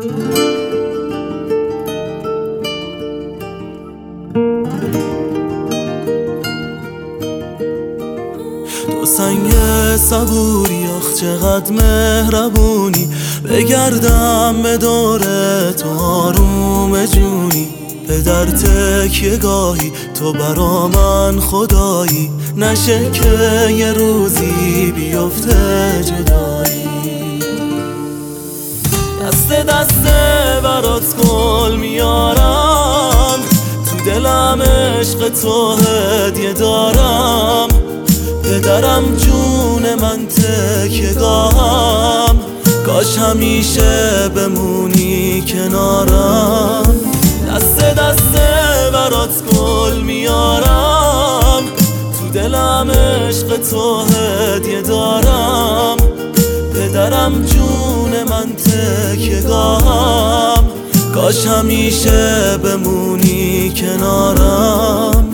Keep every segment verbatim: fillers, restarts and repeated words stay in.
تو سنگ صبوری، آخ چقدر مهربونی. بگردم به دور تو آروم جونی. پدر تکیه گاهی تو برا من خدایی. نشه که یه روزی بیفته جدایی. دست دست برات گل میارم، تو دلم عشق تو هدیه دارم. پدرم جون من تکیه گاهم، کاش همیشه بمونی کنارم. دست دست برات گل میارم، تو دلم عشق تو هدیه دارم. پدرم جون من تکیه گاهم، کاش همیشه بمونی کنارم.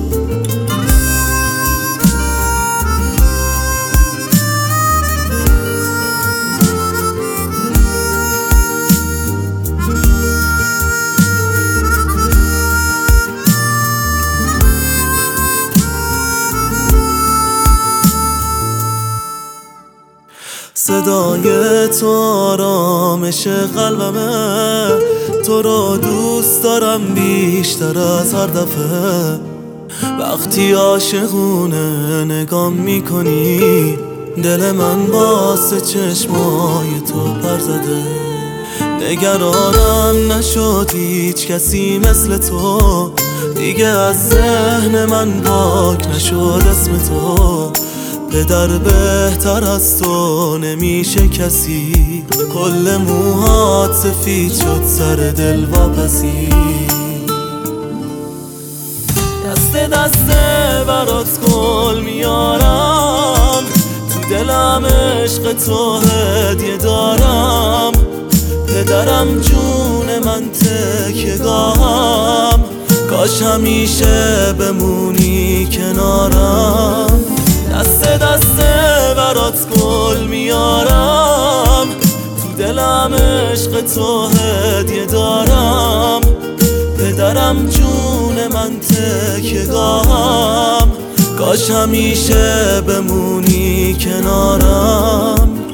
صدای تو آرامش قلبمه، تو رو دوست دارم بیشتر از هر دفعه. وقتی عاشقونه نگام میکنی، دل من واسه چشمای تو پر زده. نگرانم نشد هیچ کسی مثل تو، دیگه از ذهن من پاک نشد اسم تو. پدر بهتر از تو نمیشه کسی، کل موهات سفید شد سر دل واپسی. دست دست برات گل میارم، تو دلم عشق تو هدیه دارم. پدرم جون من تکیه گاهم، کاش همیشه بمونی کنارم. دست دست برات گل میارم، تو دلم عشق تو هدیه دارم. پدرم جون من تکیه گاهم، کاش همیشه بمونی کنارم.